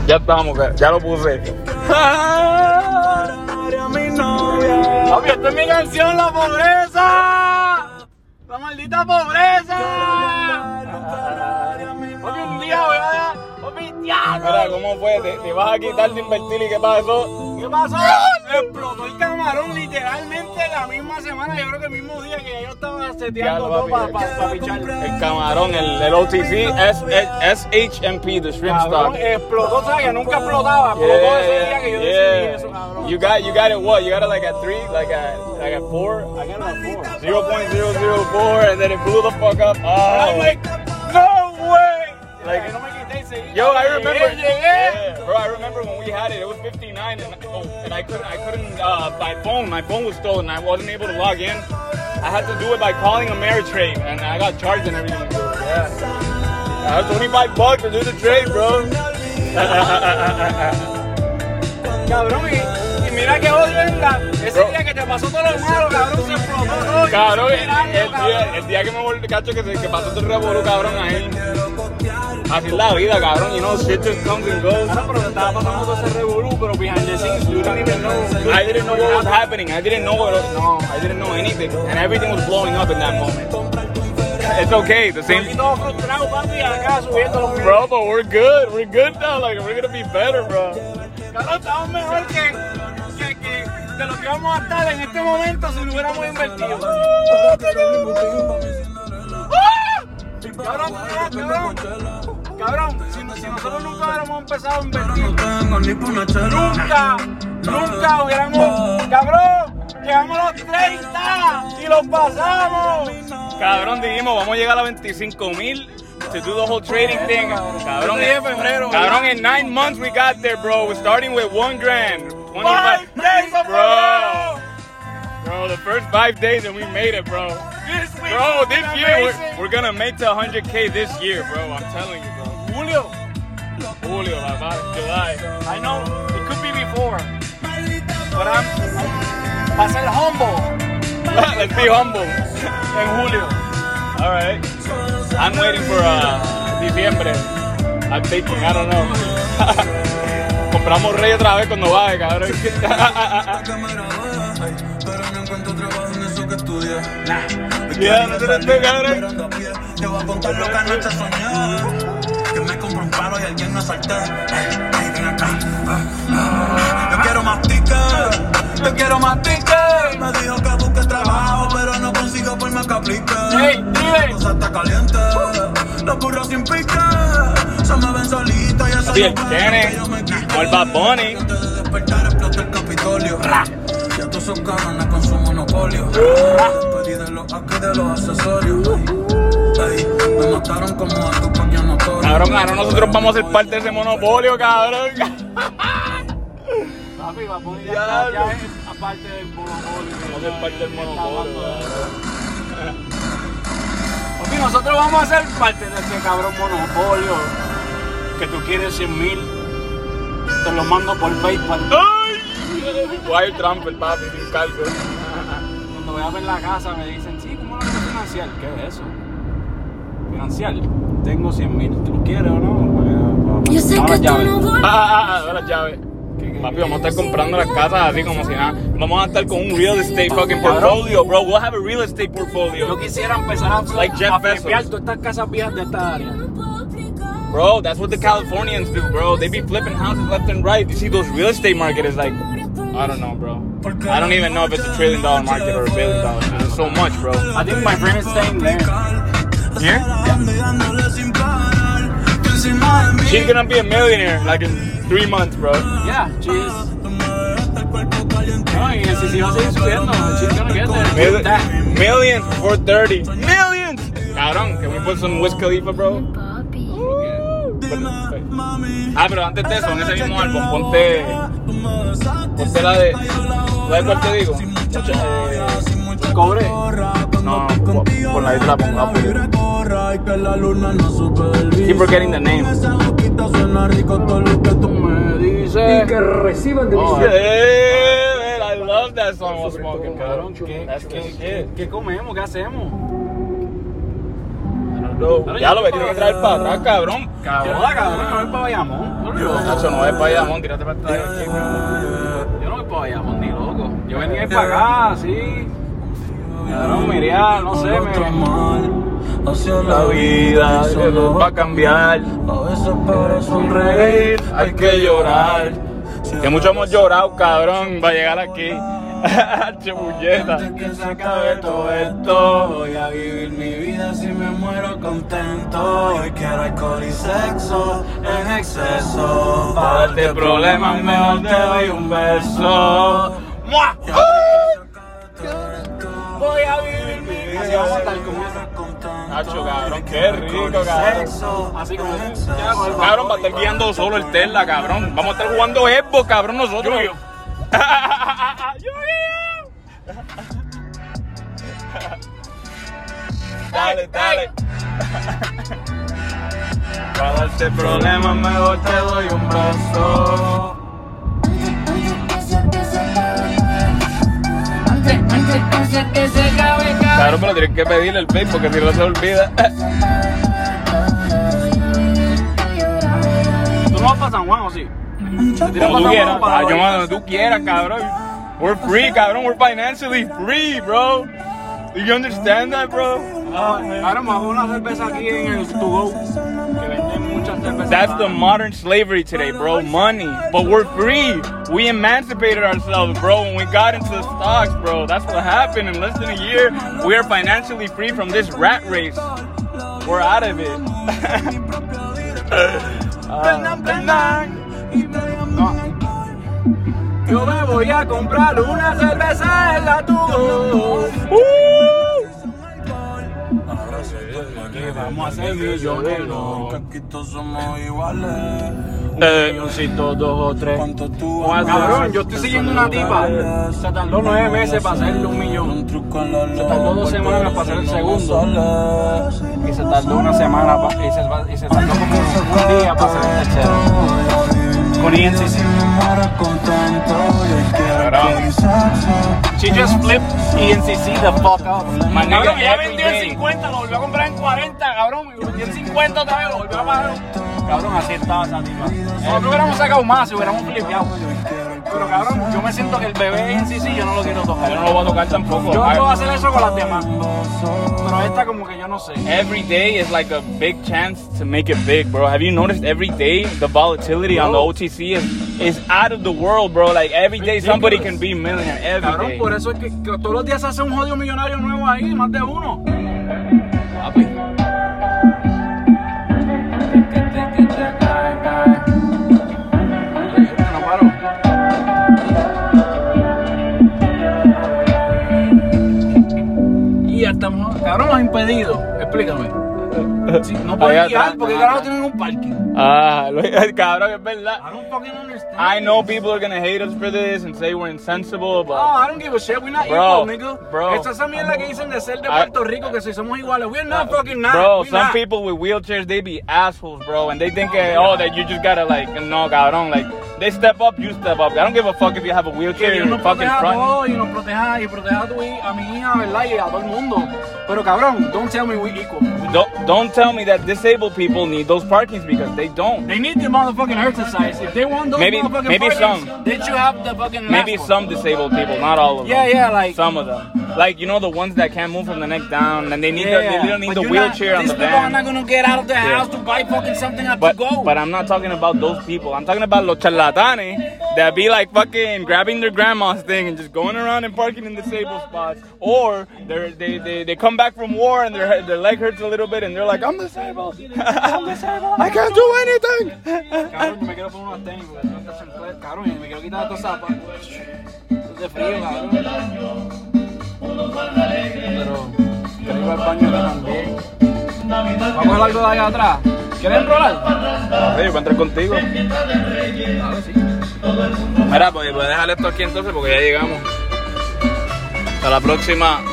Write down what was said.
Ya estamos, ya lo puse. Papi, esta es mi canción, La Pobreza. La maldita pobreza. Papi, un día voy a... Papi, diablo. Mira, ¿cómo fue? ¿Te vas a quitar de invertir y qué pasó? ¿Qué pasó? Explotó el camarón literalmente la misma semana. Yo creo que el mismo día que yo estaba seteando todo para pichar. El camarón, el OTC, SHMP, the shrimp stock. Explotó, ¿sabes? Que nunca explotaba. Explotó ese día que yo decidí eso, cabrón. You got it what? You got it like at 3? Like at 4? I got it at 4. 0.004 and then it blew the fuck up. Oh. I'm like, no way! Like, no me quité y seguí. Yo, I remember. Yeah, bro, I remember when we had it. It was 59, and I couldn't. My phone was stolen. I wasn't able to log in. I had to do it by calling Ameritrade, and I got charged and everything. Yeah, I had $25 to do the trade, bro. Cabrón, y mira que odio ese día que te pasó todo lo malo, cabrón, se explotó todo. Cabrón, el día que me volví cacho que pasó todo el revolú, cabrón, ahí. Así es la vida, cabrón, you know, shit just comes and goes. Claro, pero te estaba pasando todo ese revolú, pero behind the scenes, you didn't even know. I didn't know what was happening, I didn't know anything, and everything was blowing up in that moment. It's okay, the same. Bro, but we're good now, like, we're gonna be better, bro. Cabrón, estamos mejor que de lo que vamos a estar en este momento si lo hubiéramos invertido. Cabrón, si nosotros nunca hubiéramos empezado a invertir, nunca hubiéramos, cabrón, llegamos a los 30 y los pasamos. Cabrón, dijimos, vamos a llegar a 25,000 to do the whole trading thing. Cabrón, in 9 months we got there, bro. We're starting with $1 grand. 5 days, bro, the first 5 days and we made it, bro. This year we're gonna make to 100K this year, bro. I'm telling you, bro. Julio, July. I know it could be before, but I'm ser humble. Let's be humble. En julio. All right. I'm waiting for diciembre. I'm thinking, I don't know. Compramos rey otra vez cuando baje, cabrón. Ya, no te lo estoy, cabrón. Te voy a contar lo que anoche soñé. Que me compro un palo y alguien me asalté. Ven acá. Yo quiero más tickets. Me dijo que busque trabajo, pero no consigo por más que aplique. La cosa está caliente. Los burros sin pique. Se me ven solitos y eso no puede. O el Bad Bunny. Antes de despertar explota el Capitolio. Ya tú sos carones con su monopolio. Pedí de los accesorios. Me mataron como a tu paño notorio. Cabrón, nosotros vamos a ser parte de ese monopolio, cabrón. Papi, va a poner ya aparte del monopolio. Vamos a ser parte del monopolio. Papi, nosotros vamos a ser parte de este cabrón monopolio. Que tú quieres 100,000. Te lo mando por PayPal. Wire transfer, papi, sin cargo. Cuando voy a ver la casa me dicen, sí, ¿cómo lo quieres financiar? ¿Qué es eso? ¿Financiar? Tengo 100,000. ¿Tú lo quieres o no? Yo sé que tú no voy. Las llaves. Papi, vamos a estar comprando las casas así como si nada. Vamos a estar con un real estate fucking portfolio, bro. We'll have a real estate portfolio. Yo quisiera empezar a flipear todas estas casas viejas de esta área. Bro, that's what the Californians do, bro. They be flipping houses left and right. You see, those real estate market is like, I don't know, bro. I don't even know if it's $1 trillion market or $1 billion. There's so much, bro. I think my friend is staying there. Here? Yeah. She's gonna be a millionaire like in 3 months, bro. Yeah, she is. No, y si va a seguir subiendo, she's gonna get there. Millions for 30. Millions! Cabrón, can we put some Wiz Khalifa, bro? Pero antes de eso, en ese mismo álbum, ponte la de ¿cuál te digo? ¿Cobre? No, con la isla pongo. Keep forgetting the name. Y que reciban de mi I love that song while smoking, cabrón. ¿Qué comemos? ¿Qué hacemos? bro. Ya lo que tiene que traer para atrás, cabrón. Cabrón, no es para Bayamón. Nacho, no es para Bayamón, tírate para atrás aquí, yo no voy para Bayamón ni loco. Yo venía para acá, sí. Cabrón, me iría, no sé, la vida solo va a cambiar. A veces para sonreír Hay que llorar. Que mucho hemos llorado, cabrón, para llegar aquí. Chebulleta. Antes que se acabe todo esto, voy a vivir mi vida si me muero contento. Hoy quiero alcohol y sexo en exceso. Para darte problemas mejor te doy un beso. ¡Mua! Voy a vivir mi vida. Así vamos a estar como esa. Nacho, cabrón, qué rico, cabrón. Así como Cabrón, va a estar guiando solo el Tesla, cabrón. Vamos a estar jugando Xbox, cabrón, nosotros. Dale, dale. Para darte problemas mejor te doy un brazo. Claro, pero tienes que pedirle el pay porque si no se olvida. ¿Tú no vas para San Juan o sí? Como tú quieras, yo donde tú quieras, cabrón. We're free, cabrón. We're financially free, bro. Do you understand that, bro? Ahora me hago una cerveza aquí en el To Go. Que venden muchas cervezas. That's the modern slavery today, bro. Money. But we're free. We emancipated ourselves, bro, when we got into the stocks, bro. That's what happened. In less than a year, we are financially free from this rat race. We're out of it. Yo me voy a comprar una cerveza en la To Go. Vamos a ser milloneros. Aquí todos somos iguales. Un milloncito, 2 o 3. Cabrón, yo estoy siguiendo una tipa. Se tardó 9 meses para hacerle 1 millón. Se tardó 2 semanas para hacer el segundo. Y se tardó una semana y se tardó como un día para hacer el tercero. Con ENCC. She just flipped ENCC the fuck up. Cabrón, ya vendió en 50, lo volvió a comprar en 40, cabrón. Y vendió en 50 otra vez, lo volvió a pagar. Cabrón, así estaba esa tipa. Nosotros hubiéramos sacado más si hubiéramos flipeado. Pero cabrón, yo me siento que el bebé ENCC yo no lo quiero tocar. Yo no lo voy a tocar tampoco. Yo no puedo hacer eso con las demás. Pero esta como que yo no sé. Every day is like a big chance to make it big, bro. Have you noticed every day the volatility on the OTC is out of the world, bro? Like every day somebody can be a millionaire. Every cabrón, day. por eso es que todos los días se hace un jodido millonario nuevo ahí, más de uno. Papi. No paro. Y ya estamos, cabrón, nos ha impedido. Explícame. Sí, no pueden guiar porque carajo tienen un parking. Cabrón, es verdad. I don't fucking understand. I know people are gonna hate us for this and say we're insensible, but I don't give a shit. We're not equal, nigga. Bro. Esta es esa mierda que dicen de ser de Puerto Rico, que si somos iguales. We're not fucking not. Bro, we're some not. people with wheelchairs, they be assholes, bro, and they think, that you just gotta, like, no, cabrón, like, they step up, you step up. I don't give a fuck if you have a wheelchair in your fucking front. Y nos proteja a mi hija, ¿verdad? Y a todo el mundo. Pero cabrón, don't tell me we equal. Don't tell me that disabled people need those parkings because they don't. They need the motherfucking exercise. If they want those motherfucking parkings, some. They should have the fucking Maybe some disabled people, not all of them. Yeah, like some of them. Like, you know, the ones that can't move from the neck down and they need they don't need the wheelchair on the van. These people are not gonna get out of the house to buy fucking something at To Go. But I'm not talking about those people. I'm talking about los charlatanes that be like fucking grabbing their grandma's thing and just going around and parking in disabled spots. Or they come back from war and their leg hurts a little bit and they're like, I'm disabled. I'm disabled. I can't do anything. Cabrón, yo me quiero poner unas tenis porque no está chancleta. Cabrón, yo me quiero quitar estos zapatos. Es de frío, cabrón. Pero quiero ir al baño aquí también. ¿Vamos a coger algo de allá atrás? ¿Quieres enrolar? Sí, yo voy a entrar contigo. Claro, sí. Mira, pues voy a dejar esto aquí entonces porque ya llegamos. Hasta la próxima.